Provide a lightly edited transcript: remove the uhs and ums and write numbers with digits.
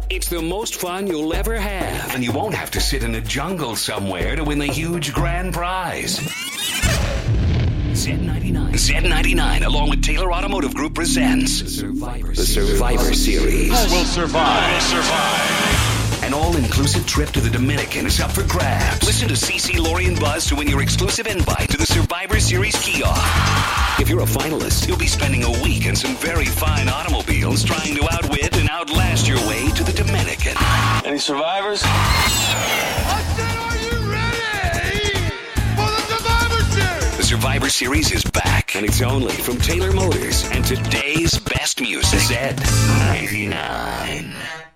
It's the most fun you'll ever have. And you won't have to sit in a jungle somewhere to win the huge grand prize. Z99, along with Taylor Automotive Group, presents the Survivor Series. Who will survive? An all-inclusive trip to the Dominican is up for grabs. Listen to CeCe, Lori, and Buzz to win your exclusive invite to the Survivor Series kiosk. If you're a finalist, you'll be spending a week in some very fine automobiles trying to outwit and outlast your way to the Dominican. Any survivors? I said, are you ready for the Survivor Series? The Survivor Series is back, and it's only from Taylor Motors and today's best music. Z99.